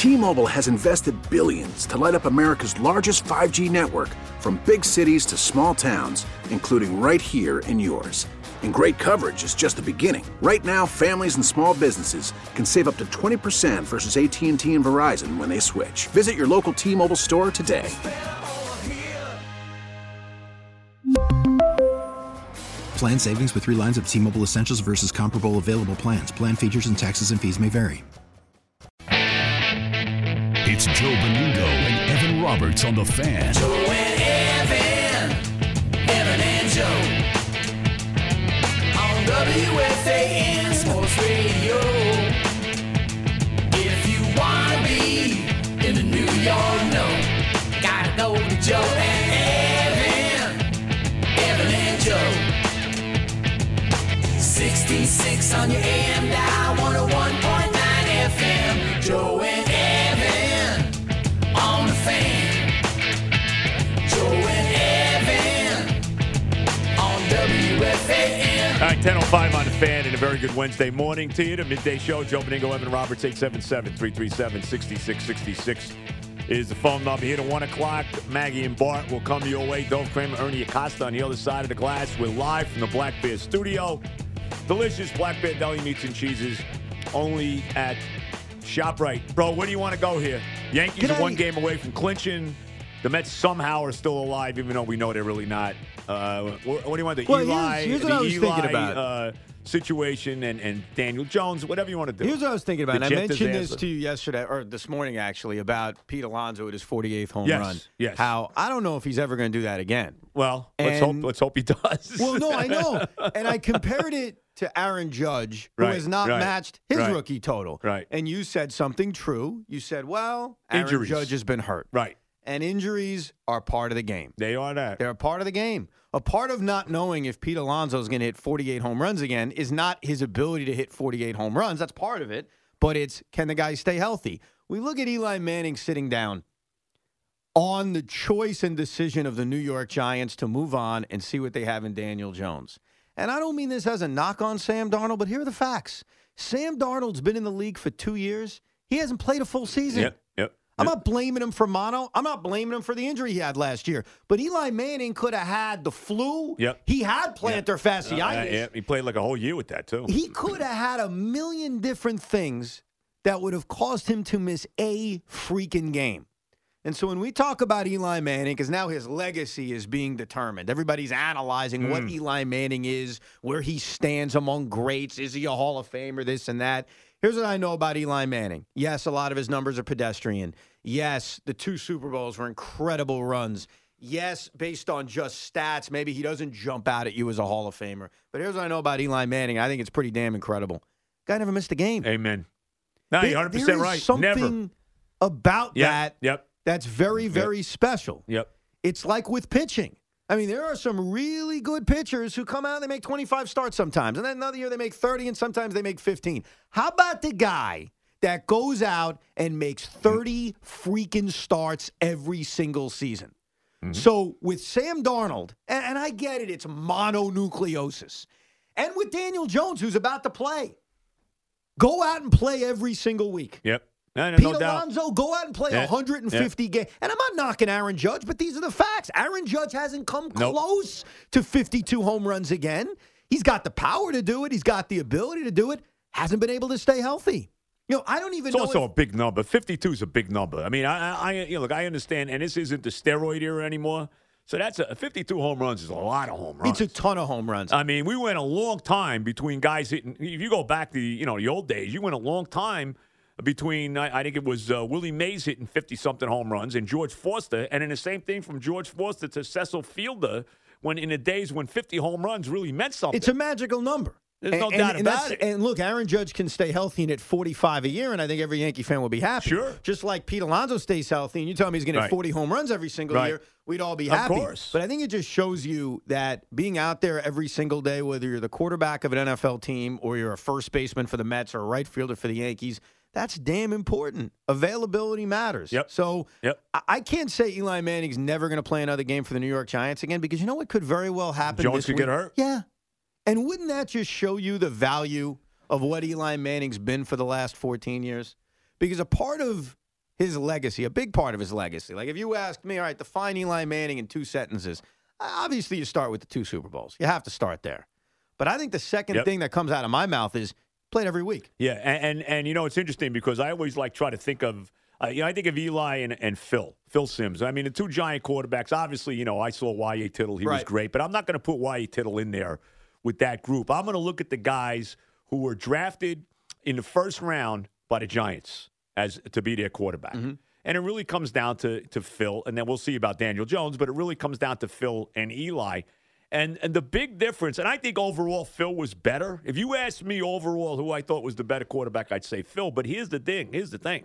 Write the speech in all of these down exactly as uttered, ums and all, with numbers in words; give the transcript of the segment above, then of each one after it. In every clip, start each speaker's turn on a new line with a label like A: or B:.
A: T-Mobile has invested billions to light up America's largest five G network, from big cities to small towns, including right here in yours. And great coverage is just the beginning. Right now, families and small businesses can save up to twenty percent versus A T and T and Verizon when they switch. Visit your local T-Mobile store today.
B: Plan savings with three lines of T-Mobile Essentials versus comparable available plans. Plan features and taxes and fees may vary.
C: It's Joe Benigno and Evan Roberts on The Fan.
D: Joe and Evan, Evan and Joe, on W F A N Sports Radio. If you want to be in the New York know, gotta go to Joe and Evan, Evan and Joe. sixty-six on your A M dial, one oh one point nine F M. Joe and Evan on The Fan. Joe and Evan on W F A N.
E: All right, ten oh five on The Fan, and a very good Wednesday morning to you. The midday show, Joe Benigno, Evan Roberts, eight seven seven, three three seven, six six six six is the phone number here to one o'clock. Maggie and Bart will come your way. Dove Kramer, Ernie Acosta on the other side of the glass. We're live from the Black Bear studio. Delicious Black Bear Deli meats and cheeses, only at ShopRite. Bro, where do you want to go here? Yankees are one game away from clinching. The Mets somehow are still alive, even though we know they're really not. Uh, what, what do you want to do?
F: Well,
E: Eli,
F: here's, here's what
E: the
F: I was
E: Eli,
F: thinking about.
E: Uh, situation and, and Daniel Jones, whatever you want to do.
F: Here's what I was thinking about.
E: The
F: And I
E: Jet
F: mentioned
E: disaster.
F: this to you yesterday, or this morning, actually, about Pete Alonso with his forty-eighth home
E: Yes,
F: run.
E: yes.
F: How I don't know if he's ever going to do that again.
E: Well, let's hope,
F: And-
E: let's hope he does.
F: Well, no, I know. And I compared it to Aaron Judge, who
E: Right,
F: has not
E: right,
F: matched his
E: right,
F: rookie total.
E: right.
F: And you said something true. You said, well, Aaron
E: Injuries.
F: Judge has been hurt.
E: Right.
F: And injuries are part of the game.
E: They are that.
F: They're a part of the game. A part of not knowing if Pete Alonso is going to hit forty-eight home runs again is not his ability to hit forty-eight home runs. That's part of it. But it's, can the guy stay healthy? We look at Eli Manning sitting down on the choice and decision of the New York Giants to move on and see what they have in Daniel Jones. And I don't mean this as a knock on Sam Darnold, but here are the facts. Sam Darnold's been in the league for two years. He hasn't played a full season.
E: Yep, yep.
F: I'm
E: yep.
F: not blaming him for mono. I'm not blaming him for the injury he had last year. But Eli Manning could have had the flu.
E: Yep.
F: He had plantar fasciitis.
E: Uh, yeah, he played like a whole year with that, too.
F: He could have had a million different things that would have caused him to miss a freaking game. And so when we talk about Eli Manning, because now his legacy is being determined, everybody's analyzing
E: Mm.
F: what Eli Manning is, where he stands among greats. Is he a Hall of Famer, this and that? Here's what I know about Eli Manning. Yes, a lot of his numbers are pedestrian. Yes, the two Super Bowls were incredible runs. Yes, based on just stats, maybe he doesn't jump out at you as a Hall of Famer. But here's what I know about Eli Manning. I think it's pretty damn incredible. Guy never missed a game.
E: Amen. No,
F: There-
E: you're one hundred percent
F: there is
E: right.
F: something
E: Never.
F: about
E: Yep,
F: that
E: Yep.
F: that's very, very
E: Yep.
F: special.
E: Yep.
F: It's like with pitching. I mean, there are some really good pitchers who come out and they make twenty-five starts sometimes. And then another year they make thirty and sometimes they make fifteen. How about the guy that goes out and makes thirty freaking starts every single season? Mm-hmm. So with Sam Darnold, and, and I get it, it's mononucleosis. And with Daniel Jones, who's about to play, go out and play every single week.
E: Yep. No, no,
F: Pete
E: no doubt.
F: Alonso, go out and play
E: Yeah.
F: one hundred fifty
E: Yeah.
F: games. And I'm not knocking Aaron Judge, but these are the facts. Aaron Judge hasn't come
E: Nope.
F: close to fifty-two home runs again. He's got the power to do it. He's got the ability to do it. Hasn't been able to stay healthy. You know, I don't even
E: It's
F: know
E: also
F: if,
E: a big number. fifty-two is a big number. I mean, I, I, you know, look, I understand, and this isn't the steroid era anymore. So that's a fifty-two home runs is a lot of home runs.
F: it's a ton of home runs.
E: I mean, we went a long time between guys hitting. If you go back to you know the old days, you went a long time between. I, I think it was uh, Willie Mays hitting fifty-something home runs and George Foster, and then the same thing from George Foster to Cecil Fielder. When in the days when fifty home runs really meant something.
F: It's a magical number.
E: There's no
F: and,
E: doubt
F: and,
E: about
F: and
E: it.
F: And look, Aaron Judge can stay healthy and hit forty-five a year, and I think every Yankee fan will be happy.
E: Sure.
F: Just like Pete Alonso stays healthy, and you tell me he's going to
E: Right.
F: hit forty home runs every single
E: Right.
F: year, we'd all be
E: Of
F: happy.
E: course.
F: But I think it just shows you that being out there every single day, whether you're the quarterback of an N F L team or you're a first baseman for the Mets or a right fielder for the Yankees, that's damn important. Availability matters.
E: Yep.
F: So
E: Yep.
F: I, I can't say Eli Manning's never going to play another game for the New York Giants again because you know what could very well happen
E: Jones
F: this
E: could
F: week?
E: get hurt?
F: Yeah. And wouldn't that just show you the value of what Eli Manning's been for the last fourteen years? Because a part of his legacy, a big part of his legacy. Like if you ask me, all right, define Eli Manning in two sentences, obviously you start with the two Super Bowls. You have to start there. But I think the second
E: Yep.
F: thing that comes out of my mouth is played every week.
E: Yeah, and, and, and you know, it's interesting because I always like try to think of, uh, you know, I think of Eli and, and Phil, Phil Simms. I mean, the two giant quarterbacks, obviously, you know, I saw Y A. Tittle. He was
F: Right.
E: great, but I'm not going to put Y A. Tittle in there with that group. I'm going to look at the guys who were drafted in the first round by the Giants as to be their quarterback.
F: Mm-hmm.
E: And it really comes down to, to Phil, and then we'll see about Daniel Jones, but it really comes down to Phil and Eli. And and the big difference, and I think overall Phil was better. If you asked me overall who I thought was the better quarterback, I'd say Phil. But here's the thing. Here's the thing.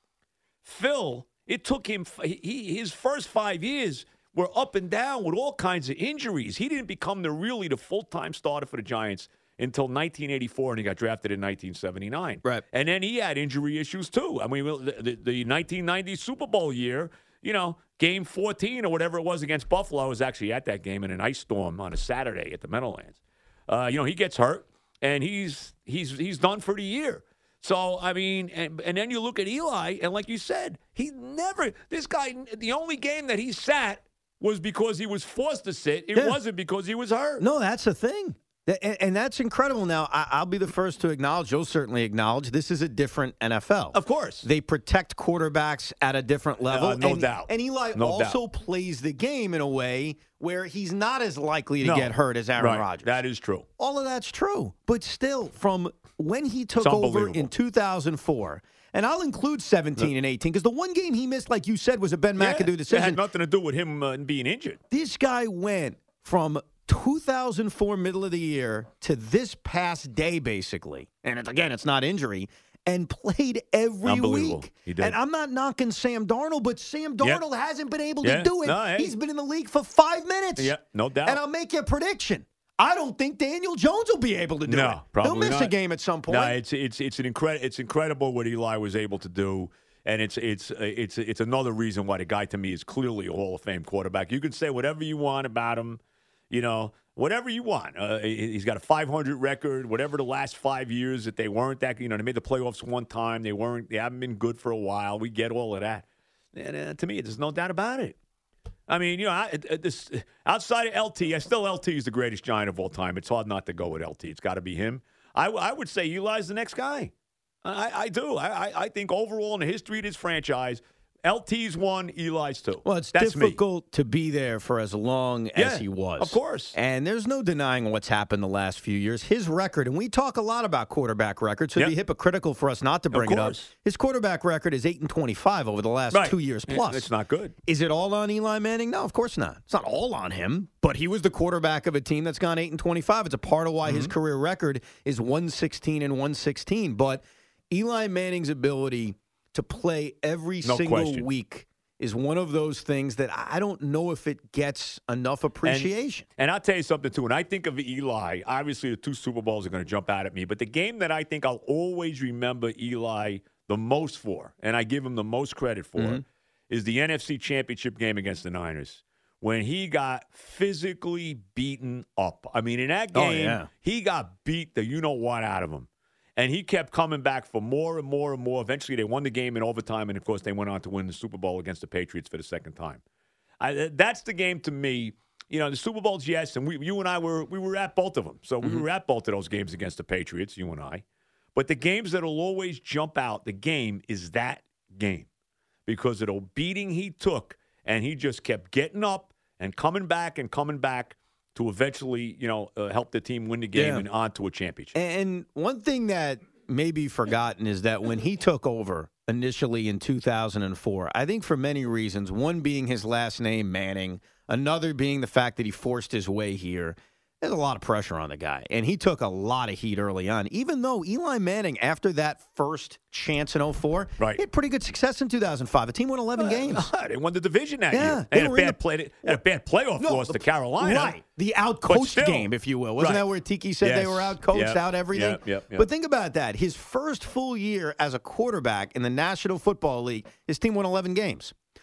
E: Phil, it took him, he, his first five years were up and down with all kinds of injuries. He didn't become the really the full-time starter for the Giants until nineteen eighty-four, and he got drafted in nineteen seventy-nine.
F: Right.
E: And then he had injury issues, too. I mean, the, the, the nineteen ninety Super Bowl year, you know, game fourteen or whatever it was against Buffalo, I was actually at that game in an ice storm on a Saturday at the Meadowlands. Uh, you know, he gets hurt, and he's he's he's done for the year. So, I mean, and, and then you look at Eli, and like you said, he never – this guy, the only game that he sat was because he was forced to sit. It
F: Yeah.
E: wasn't because he was hurt.
F: No, that's the thing. Th- And, and that's incredible. Now, I, I'll be the first to acknowledge, you'll certainly acknowledge, this is a different N F L.
E: Of course.
F: They protect quarterbacks at a different level.
E: Uh, no
F: and,
E: doubt.
F: And Eli
E: No
F: also
E: doubt.
F: plays the game in a way where he's not as likely to
E: No.
F: get hurt as Aaron
E: Right.
F: Rodgers.
E: That is true.
F: All of that's true. But still, from when he took
E: It's
F: over
E: unbelievable.
F: in two thousand four, and I'll include seventeen and eighteen, because the one game he missed, like you said, was a Ben
E: Yeah,
F: McAdoo
E: it
F: decision.
E: had nothing to do with him uh, being injured.
F: This guy went from two thousand four middle of the year to this past day, basically. And it's, again, it's not injury. And played every
E: Unbelievable.
F: week.
E: He did.
F: And I'm not knocking Sam Darnold, but Sam
E: Yeah.
F: Darnold hasn't been able
E: Yeah.
F: to do it.
E: No, hey.
F: He's been in the league for five minutes.
E: Yeah, no doubt.
F: And I'll make you a prediction. I don't think Daniel Jones will be able to do
E: No,
F: it. He'll
E: probably
F: miss a
E: not.
F: game at some point.
E: No, it's it's it's an incredible it's incredible what Eli was able to do, and it's it's it's it's another reason why the guy to me is clearly a Hall of Fame quarterback. You can say whatever you want about him, you know, whatever you want. Uh, he's got a five hundred record. Whatever the last five years that they weren't that, you know, they made the playoffs one time. They weren't. They haven't been good for a while. We get all of that. And uh, to me, there's no doubt about it. I mean, you know, I, uh, this, outside of L T, I still L T is the greatest Giant of all time. It's hard not to go with L T. It's got to be him. I, I would say Eli's the next guy. I, I do. I, I think overall in the history of this franchise, L T's one, Eli's two.
F: Well, it's
E: That's me.
F: difficult to be there for as long
E: Yeah,
F: as he was.
E: of course.
F: And there's no denying what's happened the last few years. His record, and we talk a lot about quarterback records, so it'd be
E: Yep.
F: hypocritical for us not to bring it up.
E: course.
F: His quarterback record is eight and twenty-five over the last
E: Right.
F: two years
E: Yeah,
F: plus.
E: It's not good.
F: Is it all on Eli Manning? No, of course not. It's not all on him, but he was the quarterback of a team that's gone eight and twenty-five. It's a part of why
E: Mm-hmm.
F: his career record is one sixteen and one sixteen. But Eli Manning's ability to play every
E: No
F: single
E: question.
F: week is one of those things that I don't know if it gets enough appreciation.
E: And I'll tell you something, too. When I think of Eli, obviously the two Super Bowls are going to jump out at me. But the game that I think I'll always remember Eli the most for, and I give him the most credit for,
F: Mm-hmm.
E: is the N F C Championship game against the Niners, when he got physically beaten up. I mean, in that
F: Oh,
E: game,
F: yeah.
E: he got beat the you-know-what out of him. And he kept coming back for more and more and more. Eventually, they won the game in overtime, and, of course, they went on to win the Super Bowl against the Patriots for the second time. I, that's the game to me. You know, the Super Bowls, yes, and we, you and I were we were at both of them. So
F: Mm-hmm.
E: we were at both of those games against the Patriots, you and I. But the games that will always jump out, the game is that game because of the beating he took, and he just kept getting up and coming back and coming back to eventually, you know, uh, help the team win the game
F: Yeah.
E: and on to a championship.
F: And one thing that may be forgotten is that when he took over initially in two thousand four, I think for many reasons, one being his last name, Manning, another being the fact that he forced his way here, there's a lot of pressure on the guy. And he took a lot of heat early on, even though Eli Manning, after that first chance in oh four,
E: Right.
F: he had pretty good success in two thousand five. The team won eleven games.
E: They won the division that
F: Yeah,
E: year.
F: they
E: They had a
F: were in
E: bad
F: the-
E: play, they had a bad playoff
F: No,
E: loss
F: the-
E: to Carolina.
F: Right. The
E: But
F: outcoached
E: still.
F: game, if you will. Wasn't
E: Right.
F: that where Tiki said they
E: Yes.
F: were outcoached,
E: Yep.
F: out everything?
E: Yep, yep, yep.
F: But think about that. His first full year as a quarterback in the National Football League, his team won eleven games.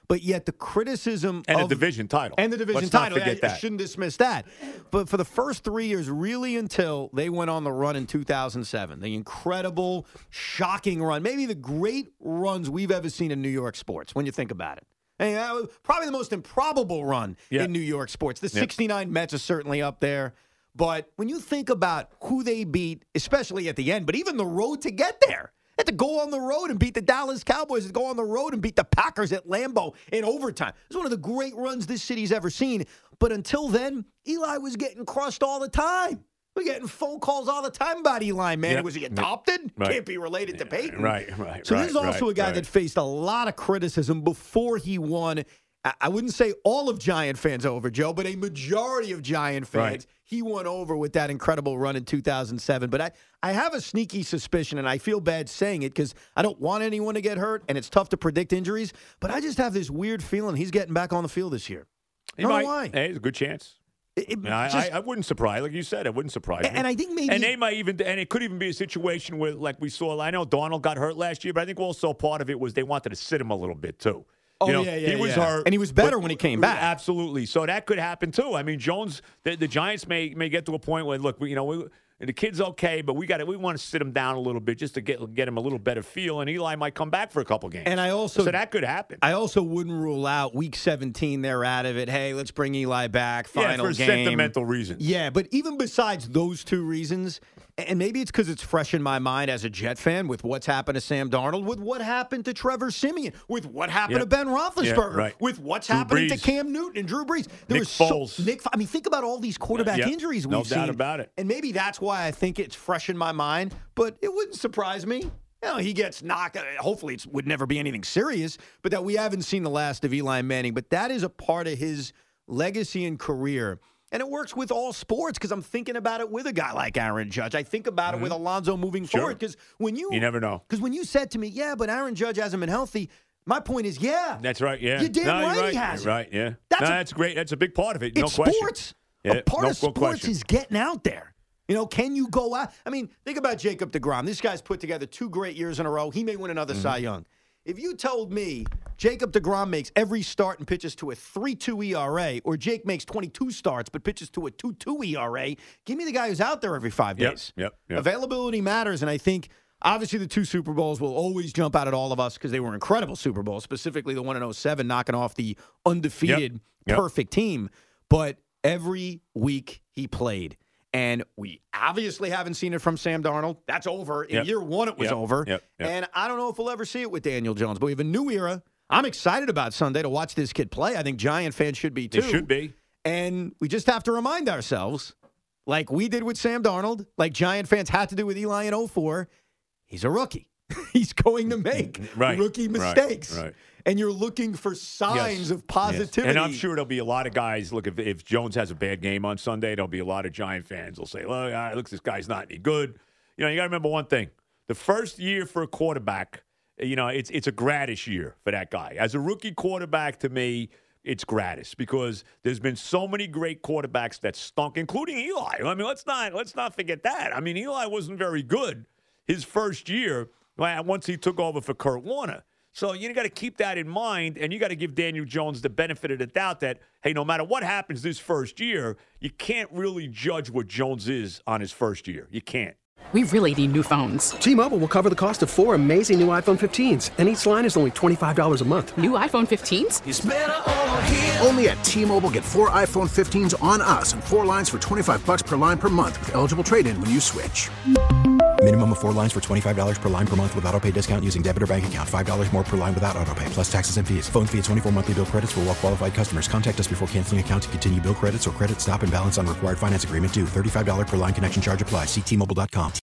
F: but yet the criticism
E: And
F: of
E: the division title.
F: and the division
E: Let's not
F: title.
E: forget
F: I,
E: that.
F: I shouldn't dismiss that. But for the first three years, really until they went on the run in two thousand seven, the incredible, shocking run, maybe the great runs we've ever seen in New York sports. When you think about it. And that was probably the most improbable run
E: Yeah.
F: in New York sports. The
E: Yep.
F: sixty-nine Mets are certainly up there. But when you think about who they beat, especially at the end, but even the road to get there, they had to go on the road and beat the Dallas Cowboys, to go on the road and beat the Packers at Lambeau in overtime. It's one of the great runs this city's ever seen. But until then, Eli was getting crushed all the time. We're getting phone calls all the time about Eli Manning.
E: Yep.
F: Was he adopted?
E: Right.
F: Can't be related to Peyton.
E: Right, right,
F: So
E: right,
F: this is also
E: right,
F: a guy
E: right.
F: that faced a lot of criticism before he won. I- I wouldn't say all of Giant fans over, Joe, but a majority of Giant fans.
E: Right.
F: He won over with that incredible run in two thousand seven. But I, I have a sneaky suspicion, and I feel bad saying it because I don't want anyone to get hurt, and it's tough to predict injuries. But I just have this weird feeling he's getting back on the field this year. I
E: He
F: don't
E: might.
F: know why.
E: Hey, it's a good chance.
F: It- it
E: I,
F: just-
E: I, I wouldn't surprise, like you said, it wouldn't surprise me.
F: and I think maybe
E: And they might even, and it could even be a situation where, like we saw, I know Darnold got hurt last year, but I think also part of it was they wanted to sit him a little bit too.
F: Oh,
E: You know,
F: yeah, yeah,
E: he was
F: yeah.
E: hurt,
F: And he was better
E: but-
F: when he came back.
E: Absolutely. So that could happen too. I mean, Jones, the, the Giants may may get to a point where, look, we, you know, we, the kid's okay, but we got to we want to sit him down a little bit just to get get him a little better feel, and Eli might come back for a couple games.
F: And I also
E: so that could happen.
F: I also wouldn't rule out week seventeen. They're out of it. Hey, let's bring Eli back.
E: yeah,
F: Final
E: for
F: game.
E: sentimental reasons.
F: Yeah, but even besides those two reasons, and maybe it's because it's fresh in my mind as a Jet fan with what's happened to Sam Darnold, with what happened to Trevor Siemian, with what happened
E: Yep.
F: to Ben Roethlisberger,
E: Yeah, right.
F: with what's
E: Drew
F: happening to
E: Brees.
F: Cam Newton and Drew Brees. There
E: Nick
F: was so-
E: Foles.
F: Nick, I mean, think about all these quarterback
E: Yeah,
F: injuries we've
E: no
F: seen.
E: doubt about it.
F: And maybe that's why I think it's fresh in my mind, but it wouldn't surprise me. You know, he gets knocked. Hopefully, it would never be anything serious, but that we haven't seen the last of Eli Manning. But that is a part of his legacy and career. And it works with all sports because I'm thinking about it with a guy like Aaron Judge. I think about it with Alonzo moving
E: Sure.
F: forward because when you
E: You never know.
F: Because when you said to me, "Yeah, but Aaron Judge hasn't been healthy," my point is, yeah,
E: That's right. Yeah,
F: You're damn
E: no,
F: right
E: you're
F: he
E: You're
F: hasn't.
E: right. Yeah,
F: That's
E: no,
F: a-
E: that's great. That's a big part of it. No
F: it's
E: question.
F: sports.
E: Yeah,
F: a part
E: no
F: of sports
E: question.
F: is getting out there. You know, can you go out? I mean, think about Jacob deGrom. This guy's put together two great years in a row. He may win another
E: Mm-hmm.
F: Cy Young. If you told me Jacob deGrom makes every start and pitches to a three two E R A, or Jake makes twenty-two starts but pitches to a two two E R A, give me the guy who's out there every five
E: Yep,
F: days.
E: yep, yep.
F: Availability matters, and I think obviously the two Super Bowls will always jump out at all of us because they were incredible Super Bowls, specifically the one in oh seven, knocking off the undefeated
E: Yep.
F: perfect team. But every week he played. And we obviously haven't seen it from Sam Darnold. That's over. In
E: Yep.
F: year one, it was
E: Yep.
F: over.
E: Yep. Yep.
F: And I don't know if we'll ever see it with Daniel Jones. But we have a new era. I'm excited about Sunday to watch this kid play. I think Giant fans should be too.
E: It should be.
F: And we just have to remind ourselves, like we did with Sam Darnold, like Giant fans had to do with Eli in oh four, he's a rookie. He's going to make
E: Right,
F: rookie
E: right,
F: mistakes.
E: right.
F: And you're looking for signs
E: Yes,
F: of positivity.
E: yes. And I'm sure there'll be a lot of guys. Look, if, if Jones has a bad game on Sunday, there'll be a lot of Giant fans will say, "Look, uh, looks this guy's not any good." You know, you got to remember one thing: the first year for a quarterback, you know, it's it's a gratis year for that guy. As a rookie quarterback, to me, it's gratis because there's been so many great quarterbacks that stunk, including Eli. I mean, let's not let's not forget that. I mean, Eli wasn't very good his first year once he took over for Kurt Warner. So you got to keep that in mind, and you got to give Daniel Jones the benefit of the doubt that, hey, no matter what happens this first year, you can't really judge what Jones is on his first year. You can't.
G: We really need new phones.
H: T-Mobile will cover the cost of four amazing new iPhone fifteens, and each line is only twenty-five dollars a month.
G: New iPhone fifteens?
D: It's better over here.
A: Only at T-Mobile, get four iPhone fifteens on us and four lines for twenty-five bucks per line per month with eligible trade-in when you switch.
B: Minimum of four lines for twenty-five dollars per line per month with autopay discount using debit or bank account. five dollars more per line without autopay, plus taxes and fees. Phone fee at twenty-four monthly bill credits for well-qualified customers. Contact us before canceling account to continue bill credits or credit stop and balance on required finance agreement due. thirty-five dollars per line connection charge applies. See T Mobile dot com.